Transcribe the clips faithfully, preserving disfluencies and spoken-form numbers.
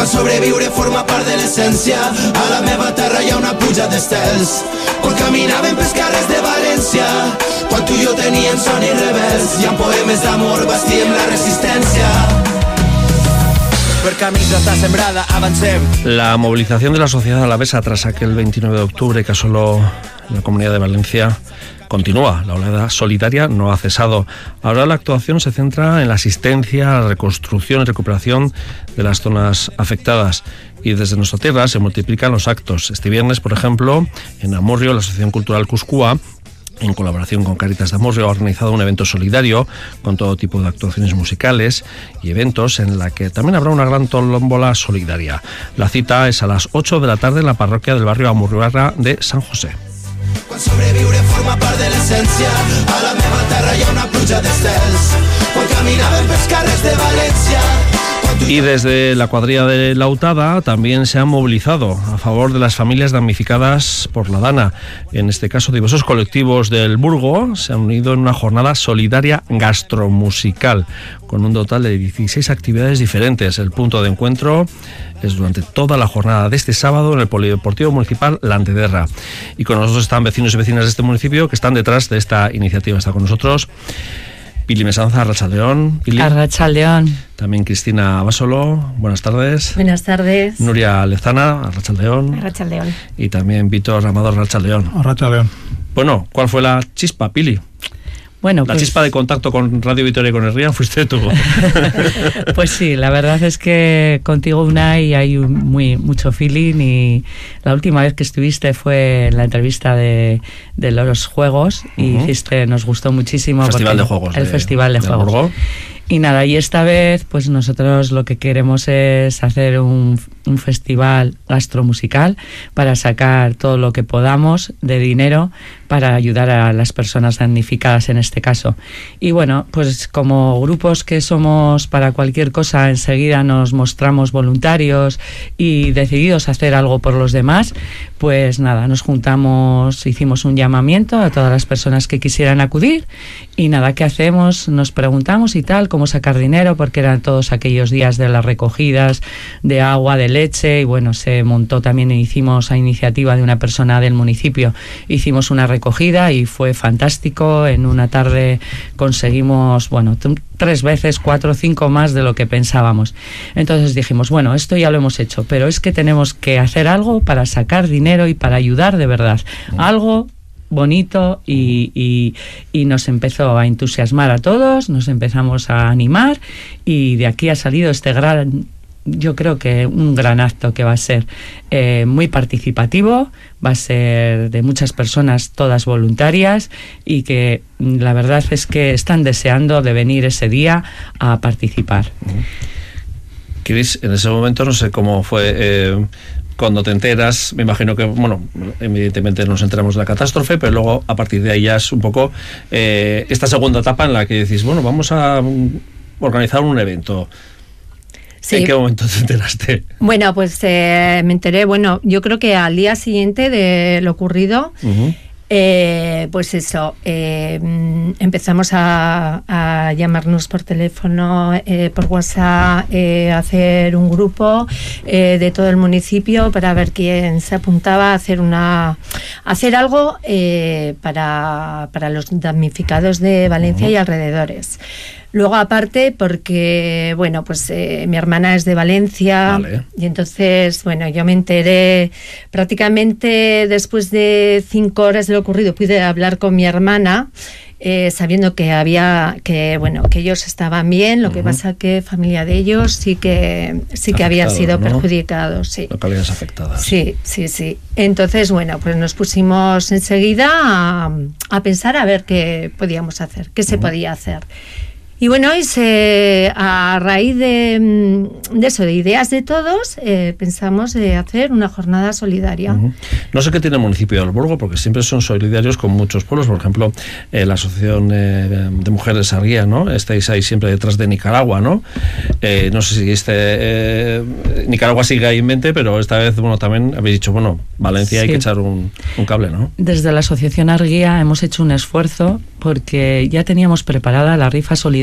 Quan sobreviure forma part de l'essència, a la meva terra hi ha una puja d'estels. Quan caminàvem pels carrers de València, quan tu i jo teníem son i rebels, i amb poemes d'amor bastíem la resistència. La movilización de la sociedad alavesa tras aquel veintinueve de octubre que asoló la Comunidad de Valencia continúa. La oleada solidaria no ha cesado. Ahora la actuación se centra en la asistencia, la reconstrucción y recuperación de las zonas afectadas. Y desde nuestra tierra se multiplican los actos. Este viernes, por ejemplo, en Amurrio, la Asociación Cultural Cuscúa, en colaboración con Cáritas de Amurrio, ha organizado un evento solidario con todo tipo de actuaciones musicales y eventos en la que también habrá una gran tómbola solidaria. La cita es a las ocho de la tarde en la parroquia del barrio Amurribarra de San José. Quan sobreviure forma part de l'essència, a la meva terra hi ha una pluja d'estels. Quan caminàvem pels carrers de València. Y desde la cuadrilla de Lautada también se han movilizado a favor de las familias damnificadas por la Dana. En este caso, diversos colectivos del Burgo se han unido en una jornada solidaria gastromusical con un total de dieciséis actividades diferentes. El punto de encuentro es durante toda la jornada de este sábado en el Polideportivo Municipal La Antederra. Y con nosotros están vecinos y vecinas de este municipio que están detrás de esta iniciativa. Está con nosotros Pili Mesanza, Arratsaldeón. Pili. Arratsaldeón. También Cristina Basolo, buenas tardes. Buenas tardes. Nuria Lezana, Arratsaldeón. Arratsaldeón. Y también Víctor Amador, Arratsaldeón. Arratsaldeón. Bueno, ¿cuál fue la chispa, Pili? Bueno, la pues, chispa de contacto con Radio Vitoria y con Herría fuiste tú. Pues sí, la verdad es que contigo, Unai, hay un, muy, mucho feeling, y la última vez que estuviste fue en la entrevista de, de los Juegos y uh-huh. hiciste, nos gustó muchísimo. El Festival de Juegos. El de, Festival de, de Juegos. Burgo. Y nada, y esta vez pues nosotros lo que queremos es hacer un, un festival gastromusical para sacar todo lo que podamos de dinero para ayudar a las personas damnificadas en este caso. Y bueno, pues como grupos que somos para cualquier cosa, enseguida nos mostramos voluntarios y decididos a hacer algo por los demás, pues nada, nos juntamos, hicimos un llamamiento a todas las personas que quisieran acudir y nada, ¿qué hacemos? Nos preguntamos y tal, cómo sacar dinero, porque eran todos aquellos días de las recogidas de agua, de leche, y bueno, se montó también, hicimos a iniciativa de una persona del municipio, hicimos una recogida y fue fantástico. En una tarde conseguimos, bueno, t- tres veces, cuatro, cinco más de lo que pensábamos. Entonces dijimos, bueno, esto ya lo hemos hecho, pero es que tenemos que hacer algo para sacar dinero y para ayudar de verdad. Algo bonito y, y, y nos empezó a entusiasmar a todos, nos empezamos a animar y de aquí ha salido este gran, yo creo que un gran acto que va a ser eh, muy participativo, va a ser de muchas personas, todas voluntarias, y que la verdad es que están deseando de venir ese día a participar. Cris, en ese momento no sé cómo fue... Eh... Cuando te enteras, me imagino que, bueno, evidentemente nos enteramos de la catástrofe, pero luego a partir de ahí ya es un poco eh, esta segunda etapa en la que decís, bueno, vamos a organizar un evento. Sí. ¿En qué momento te enteraste? Bueno, pues eh, me enteré, bueno, yo creo que al día siguiente de lo ocurrido, uh-huh. Eh, pues eso, eh, empezamos a, a llamarnos por teléfono, eh, por WhatsApp, eh, a hacer un grupo eh, de todo el municipio para ver quién se apuntaba a hacer una, a hacer algo eh, para, para los damnificados de Valencia uh-huh. y alrededores. Luego aparte porque, bueno, pues eh, mi hermana es de Valencia, vale. Y entonces, bueno, yo me enteré prácticamente después de cinco horas de lo ocurrido, pude hablar con mi hermana, eh, sabiendo que había, que bueno, que ellos estaban bien, lo uh-huh. que pasa que familia de ellos sí que sí que había sido, ¿no?, perjudicados, sí. Localidades afectadas. Sí, sí, sí. Entonces, bueno, pues nos pusimos enseguida a, a pensar a ver qué podíamos hacer, qué se uh-huh. podía hacer. Y bueno, y se, a raíz de, de eso, de ideas de todos, eh, pensamos de hacer una jornada solidaria. Uh-huh. No sé qué tiene el municipio de Alburgo, porque siempre son solidarios con muchos pueblos. Por ejemplo, eh, la Asociación eh, de Mujeres Sarguía, ¿no? Estáis ahí siempre detrás de Nicaragua, ¿no? Eh, no sé si este eh, Nicaragua sigue ahí en mente, pero esta vez, bueno, también habéis dicho, bueno, Valencia sí. hay que echar un, un cable, ¿no? Desde la Asociación Arguía hemos hecho un esfuerzo porque ya teníamos preparada la rifa solidaria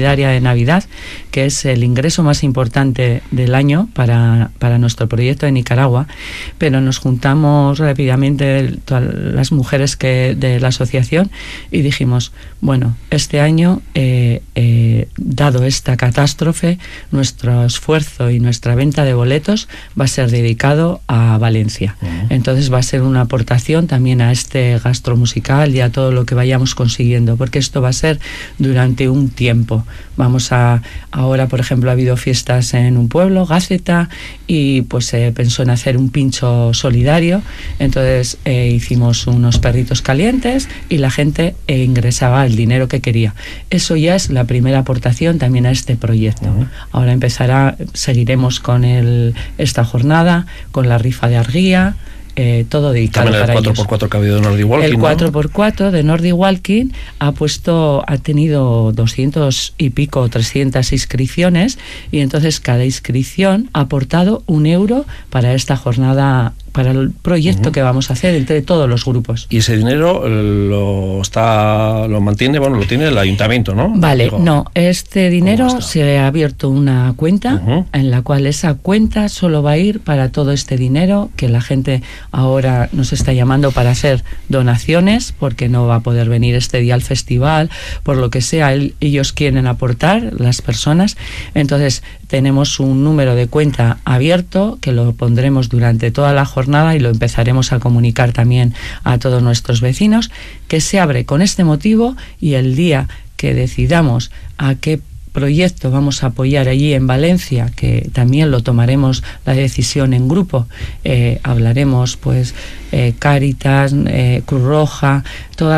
solidaria de Navidad, que es el ingreso más importante del año para, para nuestro proyecto de Nicaragua, pero nos juntamos rápidamente todas las mujeres que de la asociación y dijimos, bueno, este año, eh, eh, dado esta catástrofe, nuestro esfuerzo y nuestra venta de boletos va a ser dedicado a Valencia. Uh-huh. Entonces va a ser una aportación también a este gasto musical y a todo lo que vayamos consiguiendo, porque esto va a ser durante un tiempo. Vamos a, ahora por ejemplo ha habido fiestas en un pueblo, Gáceta, y pues se eh, pensó en hacer un pincho solidario, entonces eh, hicimos unos perritos calientes y la gente eh, ingresaba el dinero que quería. Eso ya es la primera aportación también a este proyecto. Uh-huh. Ahora empezará, seguiremos con el, esta jornada, con la rifa de Arguía, Eh, todo dedicado también el para cuatro ellos. por cuatro que ha habido de Nordic Walking, el cuatro ¿no? por cuatro de Nordic Walking ha puesto, ha tenido doscientos y pico, trescientas inscripciones, y entonces cada inscripción ha aportado un euro para esta jornada, para el proyecto uh-huh. que vamos a hacer entre todos los grupos. Y ese dinero lo está, lo mantiene, bueno, lo tiene el ayuntamiento, ¿no? Vale, Digo, no, este dinero se ha abierto una cuenta uh-huh. en la cual esa cuenta solo va a ir para todo este dinero que la gente ahora nos está llamando para hacer donaciones, porque no va a poder venir este día al festival, por lo que sea, el, ellos quieren aportar, las personas. Entonces tenemos un número de cuenta abierto que lo pondremos durante toda la jornada y lo empezaremos a comunicar también a todos nuestros vecinos, que se abre con este motivo, y el día que decidamos a qué proyecto vamos a apoyar allí en Valencia, que también lo tomaremos la decisión en grupo, eh, hablaremos pues eh, Cáritas, eh, Cruz Roja, todos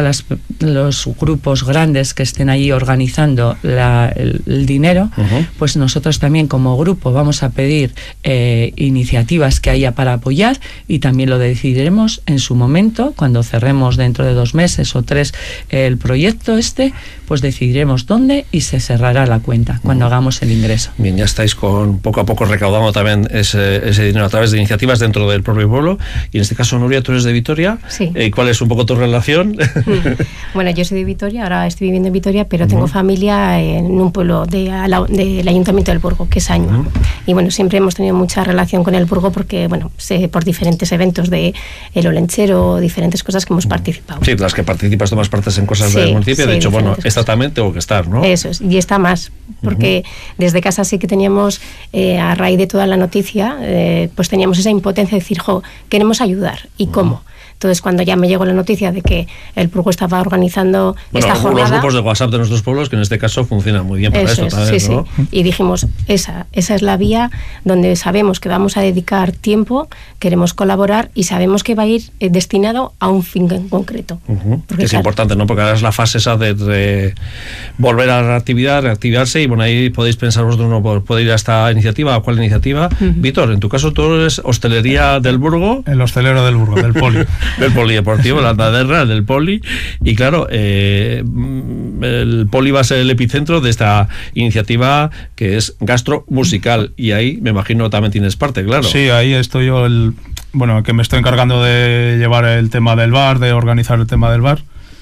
los grupos grandes que estén allí organizando la, el, el dinero, uh-huh. pues nosotros también como grupo vamos a pedir eh, iniciativas que haya para apoyar, y también lo decidiremos en su momento, cuando cerremos dentro de dos meses o tres el proyecto este, pues decidiremos dónde y se cerrará la cuenta cuando uh-huh. hagamos el ingreso. Bien, ya estáis con poco a poco recaudando también ese, ese dinero a través de iniciativas dentro del propio pueblo, y en este caso, Nuria, tú eres de Vitoria. Sí. Eh, ¿Cuál es un poco tu relación? Bueno, yo soy de Vitoria, ahora estoy viviendo en Vitoria, pero uh-huh. tengo familia en un pueblo de, de, del Ayuntamiento del Burgo, que es Añua. Uh-huh. Y bueno, siempre hemos tenido mucha relación con el Burgo porque, bueno, sé por diferentes eventos de el Olenchero, diferentes cosas que hemos participado. Sí, las que participas, tomas partes en cosas sí, del municipio. Sí, de hecho, bueno, esta también tengo que estar, ¿no? Eso es, y está más, porque uh-huh. desde casa sí que teníamos, eh, a raíz de toda la noticia, eh, pues teníamos esa impotencia de decir, jo, queremos ayudar, ¿y uh-huh. cómo? Entonces, cuando ya me llegó la noticia de que el Burgo estaba organizando bueno, esta jornada... los grupos de WhatsApp de nuestros pueblos, que en este caso funcionan muy bien para eso esto es, también, sí, ¿no? Sí. Y dijimos, esa, esa es la vía donde sabemos que vamos a dedicar tiempo, queremos colaborar y sabemos que va a ir eh, destinado a un fin en concreto. Uh-huh. Que es claro, importante, ¿no? Porque ahora es la fase esa de, de volver a la actividad, reactivarse, y bueno, ahí podéis pensar vosotros, uno puede ir a esta iniciativa, a cuál iniciativa. Uh-huh. Víctor, en tu caso tú eres hostelería del Burgo. El hostelero del Burgo, del Poli. Del Polideportivo, la Andaderra, del Poli, y claro, eh, el Poli va a ser el epicentro de esta iniciativa que es gastro musical, y ahí me imagino también tienes parte, claro. Sí, ahí estoy yo, el bueno, que me estoy encargando de llevar el tema del bar, de organizar el tema del bar,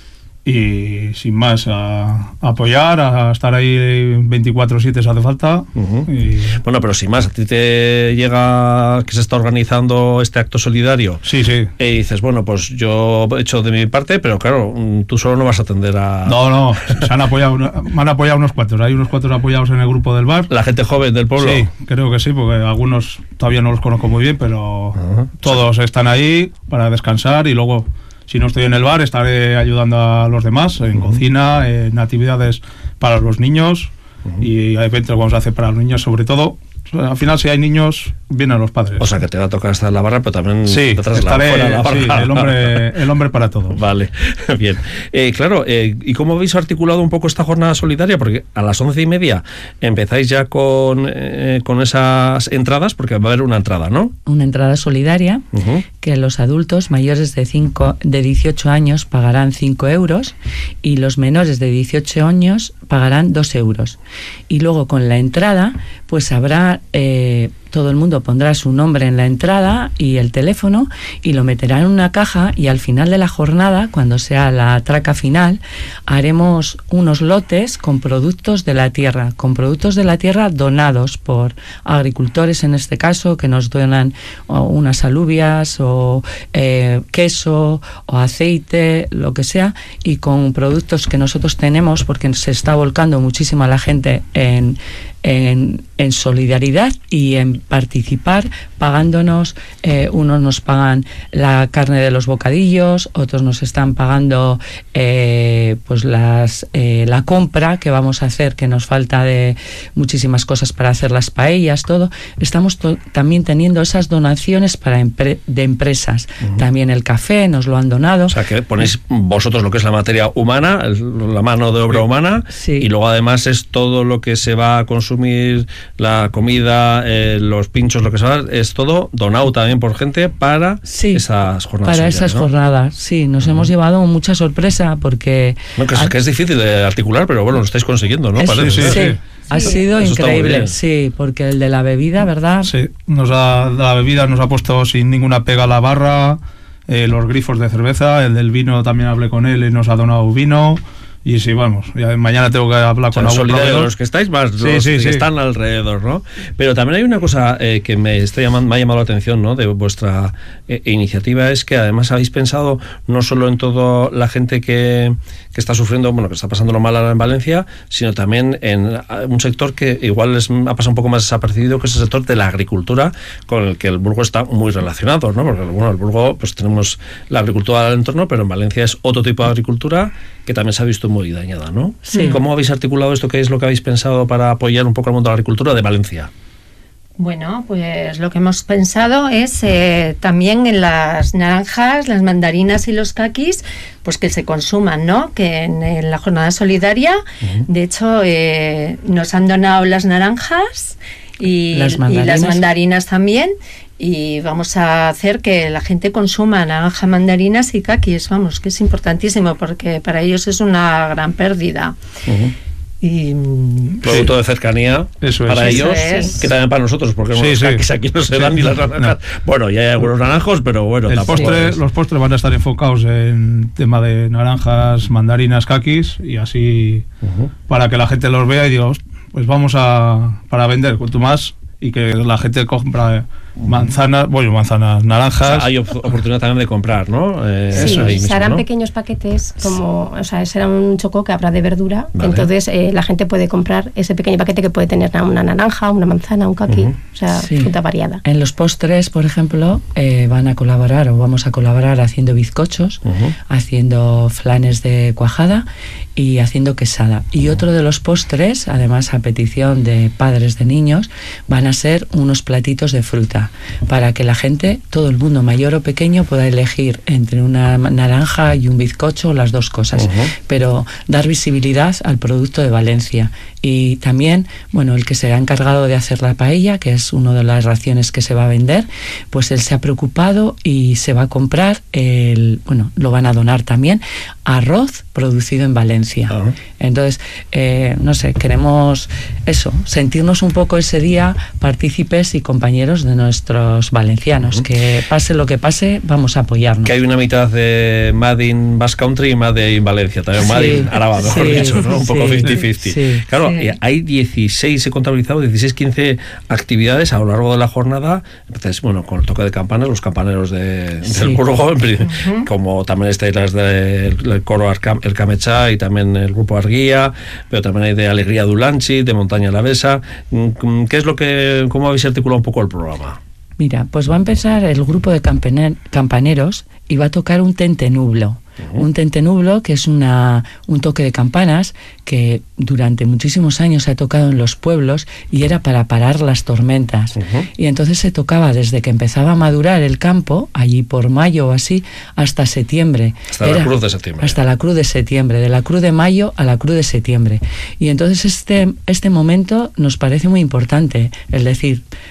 y sin más, a, a apoyar, a estar ahí veinticuatro siete si hace falta. Uh-huh. Y... Bueno, pero sin más, a ti te llega que se está organizando este acto solidario. Sí, sí. Y dices, bueno, pues yo he hecho de mi parte, pero claro, tú solo no vas a atender a... No, no, se han apoyado, me han apoyado unos cuantos, hay unos cuantos apoyados en el grupo del bar. La gente joven del pueblo. Sí, creo que sí, porque algunos todavía no los conozco muy bien, pero uh-huh. todos están ahí para descansar, y luego... Si no estoy en el bar, estaré ayudando a los demás en uh-huh. cocina, en actividades para los niños uh-huh. y eventos que vamos a hacer para los niños, sobre todo. Al final, si hay niños, vienen los padres. O sea, que te va a tocar estar en la barra, pero también sí, detrás estaré, fuera de la barra. Sí, el hombre, el hombre para todo. Vale, bien. Eh, claro, eh, ¿y cómo habéis articulado un poco esta jornada solidaria? Porque a las once y media empezáis ya con, eh, con esas entradas, porque va a haber una entrada, ¿no? Una entrada solidaria, uh-huh. que los adultos mayores de, cinco, de dieciocho años pagarán cinco euros, y los menores de dieciocho años pagarán dos euros. Y luego con la entrada, pues habrá... Eh, todo el mundo pondrá su nombre en la entrada y el teléfono y lo meterá en una caja, y al final de la jornada, cuando sea la traca final, haremos unos lotes con productos de la tierra, con productos de la tierra donados por agricultores, en este caso, que nos donan o unas alubias o eh, queso o aceite, lo que sea, y con productos que nosotros tenemos, porque se está volcando muchísimo a la gente en, en, en solidaridad y en participar, pagándonos, eh, unos nos pagan la carne de los bocadillos, otros nos están pagando eh, pues las eh, la compra que vamos a hacer, que nos falta de muchísimas cosas para hacer las paellas, todo. Estamos to- también teniendo esas donaciones para empre- de empresas. Uh-huh. También el café nos lo han donado. O sea, que ponéis vosotros lo que es la materia humana, el, la mano de obra humana, sí. Y luego además es todo lo que se va a consumir, la comida, eh, los pinchos, lo que se va, es todo donado también por gente para sí, esas jornadas. Para esas, ¿no? jornadas, sí. Nos uh-huh. hemos llevado mucha sorpresa porque... No, que, es, a... que es difícil de articular, pero bueno, lo estáis consiguiendo, ¿no? Es, Parece, sí, sí, sí. sí. Ha sí. sido Eso increíble, sí, porque el de la bebida, ¿verdad? Sí, nos ha, la bebida nos ha puesto sin ninguna pega a la barra, eh, los grifos de cerveza, el del vino también hablé con él y nos ha donado vino. Y sí, vamos, ya mañana tengo que hablar, o sea, con algún proveedor. Los que estáis más, sí, los sí, que sí. están alrededor, ¿no? Pero también hay una cosa eh, que me, está llamando, me ha llamado la atención, ¿no? De vuestra eh, iniciativa, es que además habéis pensado no solo en toda la gente que, que está sufriendo, bueno, que está pasándolo mal ahora en Valencia, sino también en un sector que igual les ha pasado un poco más desapercibido, que es el sector de la agricultura, con el que el Burgo está muy relacionado, ¿no? Porque, bueno, el Burgo, pues tenemos la agricultura del entorno, pero en Valencia es otro tipo de agricultura que también se ha visto muy dañada, ¿no? Sí. ¿Cómo habéis articulado esto? ¿Qué es lo que habéis pensado para apoyar un poco el mundo de la agricultura de Valencia? Bueno, pues lo que hemos pensado es eh, también en las naranjas, las mandarinas y los caquis, pues que se consuman, ¿no? Que en, en la jornada solidaria, uh-huh. de hecho, eh, nos han donado las naranjas y las mandarinas, y las mandarinas también. Y vamos a hacer que la gente consuma naranja, mandarinas y caquis, vamos, que es importantísimo porque para ellos es una gran pérdida. Uh-huh. Y producto sí. de cercanía eso para es. ellos, eso es. que también para nosotros, porque sí, los sí. caquis aquí no se dan sí. ni las naranjas. No. Bueno, ya hay algunos naranjos, pero bueno, el postre, los postres van a estar enfocados en tema de naranjas, mandarinas, caquis, y así uh-huh. para que la gente los vea y diga, pues vamos a para vender cuanto más y que la gente compra manzanas, bueno, manzanas, naranjas. O sea, hay op- oportunidad también de comprar, ¿no? Eh, sí, eso ahí mismo, se harán ¿no? pequeños paquetes, como, o sea, será un choco que habrá de verdura, vale. Entonces eh, la gente puede comprar ese pequeño paquete que puede tener una naranja, una manzana, un caqui, uh-huh. o sea, sí. fruta variada. En los postres, por ejemplo, eh, van a colaborar o vamos a colaborar haciendo bizcochos, uh-huh. haciendo flanes de cuajada y haciendo quesada. Y otro de los postres, además a petición de padres de niños, van a ser unos platitos de fruta, para que la gente, todo el mundo, mayor o pequeño, pueda elegir entre una naranja y un bizcocho, las dos cosas, uh-huh. pero dar visibilidad al producto de Valencia. Y también, bueno, el que se ha encargado de hacer la paella, que es una de las raciones que se va a vender, pues él se ha preocupado y se va a comprar el, bueno, lo van a donar también, arroz producido en Valencia. Uh-huh. Entonces, eh, no sé, queremos eso, sentirnos un poco ese día partícipes y compañeros de nuestros valencianos, uh-huh. que pase lo que pase, vamos a apoyarnos. Que hay una mitad de Made in Basque Country y Made in Valencia, también sí, Made in Araba, mejor sí, dicho, ¿no? Un sí, poco cincuenta cincuenta. Sí, claro, sí. Hay dieciséis, he contabilizado, dieciséis, quince actividades a lo largo de la jornada. Entonces, bueno, con el toque de campanas, los campaneros de, sí. del Burgo, uh-huh. como también estáis las del coro Arcam, el Camechá y también el grupo Arguía, pero también hay de Alegría Dulanchi, de Montaña Alavesa. ¿Qué es lo que, cómo habéis articulado un poco el programa? Mira, pues va a empezar el grupo de campaner, campaneros y va a tocar un tentenublo. Uh-huh. Un tentenublo, que es una, un toque de campanas que durante muchísimos años se ha tocado en los pueblos y era para parar las tormentas. Uh-huh. Y entonces se tocaba desde que empezaba a madurar el campo, allí por mayo o así, hasta septiembre. Hasta era, la cruz de septiembre. Hasta la cruz de septiembre, de la cruz de mayo a la cruz de septiembre. Y entonces este, este momento nos parece muy importante, es decir,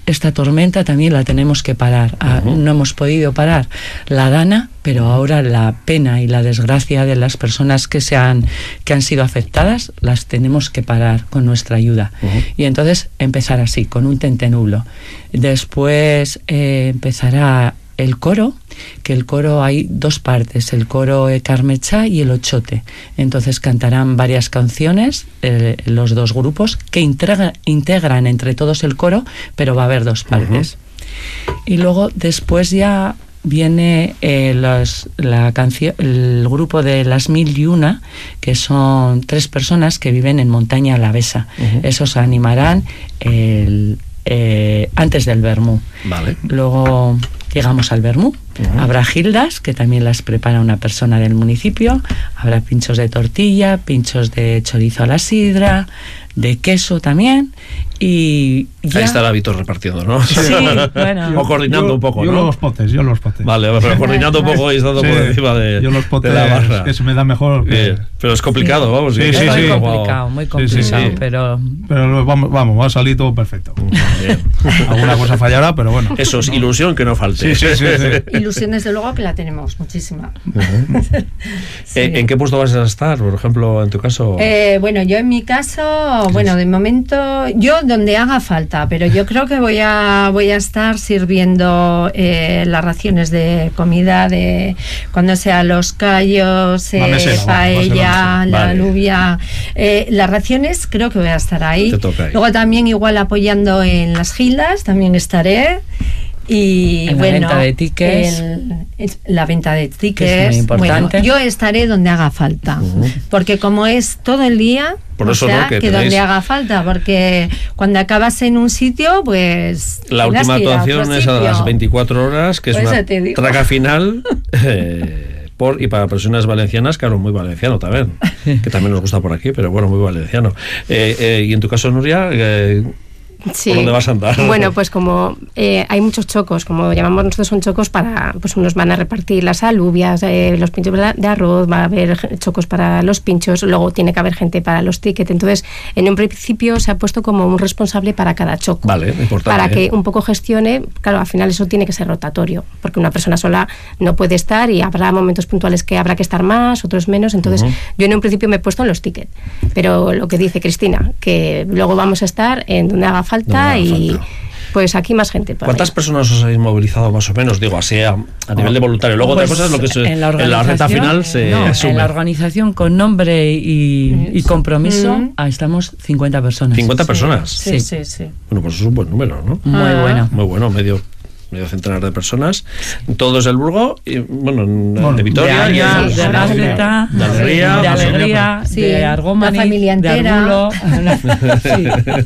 esta tormenta también la tenemos que parar. Ah, uh-huh. No hemos podido parar la Dana, pero ahora la pena y la desgracia de las personas que se han, que han sido afectadas las tenemos que parar con nuestra ayuda. Uh-huh. Y entonces empezar así, con un tentenublo. Después eh, empezará el coro, que el coro hay dos partes, el coro Carmecha y el Ochote. Entonces cantarán varias canciones, eh, los dos grupos, que integra, integran entre todos el coro, pero va a haber dos partes. Uh-huh. Y luego después ya viene eh, los, la canción, el grupo de Las Mil y Una, que son tres personas que viven en Montaña Alavesa. Uh-huh. Esos animarán el, eh, antes del Vermú. Vale. Luego llegamos al Vermú. Uh-huh. Habrá gildas, que también las prepara una persona del municipio. Habrá pinchos de tortilla, pinchos de chorizo a la sidra, de queso también. Y ya... Ahí estará Víctor repartiendo, ¿no? Sí, bueno. O coordinando yo, un poco, yo ¿no? Yo los potes, yo los potes. Vale, pero coordinando un poco y estando sí, por encima de, yo los potes, de la barra. Que se me da mejor. Que... Sí, pero es complicado, sí. vamos. Sí, sí, sí, sí. sí. Muy complicado, muy complicado, sí, sí, sí. pero... Pero vamos, vamos, va a salir todo perfecto. Bien. Alguna cosa fallará, pero bueno. Eso es, ilusión que no falte. Sí, sí, sí, sí. Ilusión, desde luego, que la tenemos muchísima. Uh-huh. sí. ¿En qué puesto vas a estar, por ejemplo, en tu caso? Eh, bueno, yo en mi caso, bueno, de momento, yo donde haga falta, pero yo creo que voy a voy a estar sirviendo eh, las raciones de comida de cuando sea los callos, eh, mesera, paella, la vale. alubia, eh, las raciones creo que voy a estar ahí. Te toca ahí. Luego también igual apoyando en las gildas, también estaré. Y en bueno, la venta de tickets, el, el, la venta de tickets, es muy importante. Bueno, yo estaré donde haga falta, uh-huh. porque como es todo el día, por eso, o sea, ¿no? que, que tenéis... donde haga falta, porque cuando acabas en un sitio, pues la última actuación es a las veinticuatro horas, que es pues una traca final. eh, Por, y para personas valencianas, claro, muy valenciano también, que también nos gusta por aquí, pero bueno, muy valenciano. Eh, eh, y en tu caso, Nuria, eh, sí. ¿por dónde vas a andar? Bueno, pues como eh, hay muchos chocos, como llamamos nosotros, son chocos para, pues unos van a repartir las alubias, eh, los pinchos de arroz, va a haber chocos para los pinchos, luego tiene que haber gente para los tickets. Entonces, en un principio se ha puesto como un responsable para cada choco. Vale, importante. Para que ¿eh? un poco gestione, claro, al final eso tiene que ser rotatorio, porque una persona sola no puede estar y habrá momentos puntuales que habrá que estar más, otros menos. Entonces, uh-huh. yo en un principio me he puesto en los tickets, pero lo que dice Cristina, que luego vamos a estar en donde haga falta no y falta. Pues aquí más gente. ¿Cuántas ahí. personas os habéis movilizado más o menos? Digo, así a, a nivel de voluntario. Luego pues otra cosa es lo que se, en, la en la recta final se no, asume. En la organización con nombre y, y compromiso mm. ah, estamos cincuenta personas. ¿cincuenta sí. personas? Sí, sí, sí. Bueno, pues es un buen número, ¿no? Muy ah. bueno. Muy bueno, medio... medio centenar de personas, todos del Burgo, y, bueno, bueno, de Vitoria, de Aña, de, de Ráceta, de Alegría, de, Alegría, sí, de Argómani, la familia entera, de Arbulo, sí.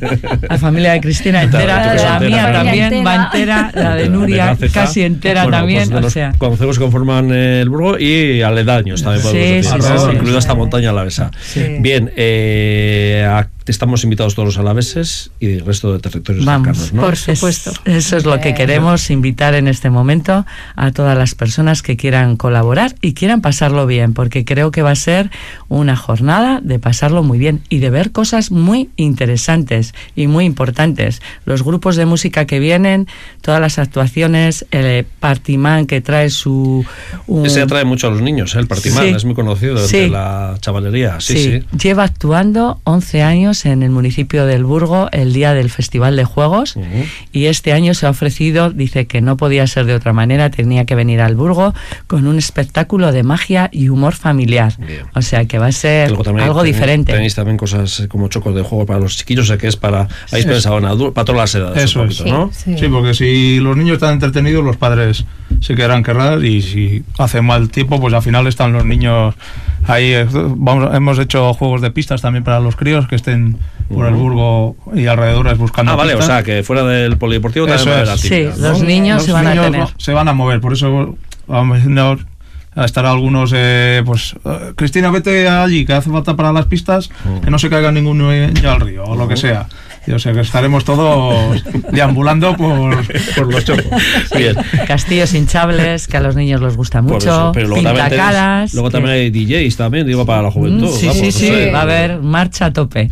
La familia de Cristina entera, la, la mía entera. también entera. va entera, la de Nuria de casi entera bueno, también, pues de o los sea. concejos que conforman el Burgo y aledaños también podemos sí, decir, sí, ¿no? sí, incluida sí, esta sí. montaña alavesa. Sí. Bien, eh, a, estamos invitados todos los alaveses y el resto de territorios Vamos, cercanos, ¿no? Por supuesto. Es, eso es lo que queremos, invitar en este momento a todas las personas que quieran colaborar y quieran pasarlo bien, porque creo que va a ser una jornada de pasarlo muy bien y de ver cosas muy interesantes y muy importantes. Los grupos de música que vienen, todas las actuaciones, el Partimán que trae su... Un... Ese atrae mucho a los niños, ¿eh? El Partimán, sí. es muy conocido sí. entre la chavalería. Sí, sí. sí. Lleva actuando once años en el municipio del Burgo el día del Festival de Juegos uh-huh. y este año se ha ofrecido, dice que no podía ser de otra manera, tenía que venir al Burgo con un espectáculo de magia y humor familiar. Bien. O sea que va a ser algo tenéis, diferente. Tenéis también cosas como chocos de juego para los chiquillos, o sea que es para, habéis sí. pensado en adultos, para todas las edades. Eso poquito, es. ¿no? Sí, sí, porque si los niños están entretenidos, los padres se quedarán querrás y si hace mal tiempo, pues al final están los niños ahí. Vamos, hemos hecho juegos de pistas también para los críos que estén por el Burgo y alrededores buscando Ah, vale, pistas. O sea, que fuera del polideportivo también va a haber actividad, sí, ¿no? los niños los se van niños a tener. Se van a mover, por eso vamos a estar algunos, eh, pues, uh, Cristina, vete allí, que hace falta para las pistas, uh-huh. que no se caiga ningún niño al río, o uh-huh. lo que sea. Y, o sea, que estaremos todos deambulando por, por los chocos. Bien. Castillos hinchables, que a los niños les gusta mucho, eso, pero luego también, pintacadas, luego que... también hay D Js también, digo, para la juventud. Sí, vamos, sí, no sí, sé. va a haber marcha a tope.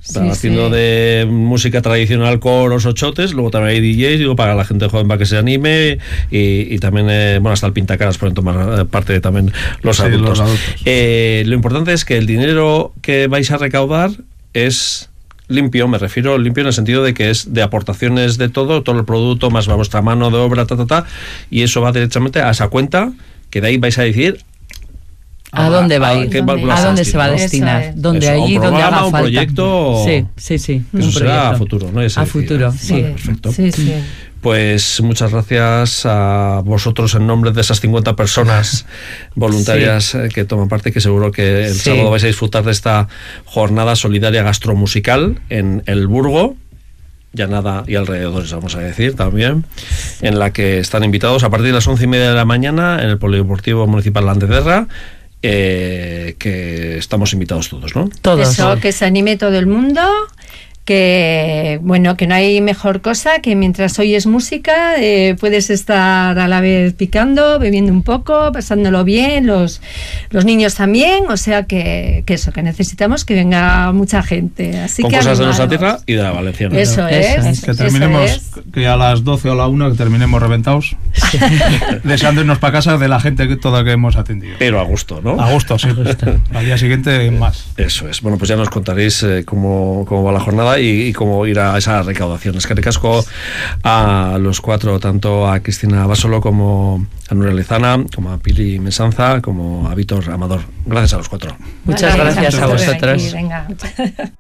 Están Sí, haciendo sí. de música tradicional coros o chotes, luego también hay D Js, digo, para la gente joven para que se anime, y, y también, eh, bueno, hasta el pintacaras pueden tomar eh, parte de también los Sí, adultos. los adultos. Eh, lo importante es que el dinero que vais a recaudar es limpio, me refiero limpio en el sentido de que es de aportaciones de todo, todo el producto, más va vuestra mano de obra, ta, ta, ta, y eso va directamente a esa cuenta, que de ahí vais a decir ¿A dónde va a ir? qué ¿Dónde? vas ¿A dónde se va a Eso destinar? es. ¿Dónde Eso, allí, un donde programa, haga un falta? proyecto. Sí, sí, sí. Eso un será a proyecto. futuro, ¿no? Ese A decir. futuro, Sí, Vale, perfecto. sí, sí. Pues muchas gracias a vosotros en nombre de esas cincuenta personas voluntarias Sí. eh, que toman parte, que seguro que el Sí. sábado vais a disfrutar de esta jornada solidaria gastromusical en El Burgo, Llanada y alrededores, vamos a decir también, en la que están invitados a partir de las once y media de la mañana en el Polideportivo Municipal Landederra, eh, que estamos invitados todos, ¿no? Todos. Eso, que se anime todo el mundo, que bueno, que no hay mejor cosa que mientras oyes música eh, puedes estar a la vez picando, bebiendo un poco, pasándolo bien, los, los niños también, o sea que, que eso, que necesitamos que venga mucha gente. Así Con que cosas de nuestra animaros. tierra y de la valenciana. Eso Eso es, es. Que eso terminemos, es. que a las doce o a la una que terminemos reventados, deseándonos para casa de la gente que toda que hemos atendido. Pero a gusto, ¿no? A gusto, sí. Al día siguiente más. Eso es. Bueno, pues ya nos contaréis eh, cómo, cómo va la jornada y, y cómo ir a esa recaudación. Es que recasco a los cuatro, tanto a Cristina Basolo como a Nuria Lezana, como a Pili Mesanza, como a Víctor Amador. Gracias a los cuatro. Muchas Vale, gracias a por vosotros. aquí, venga.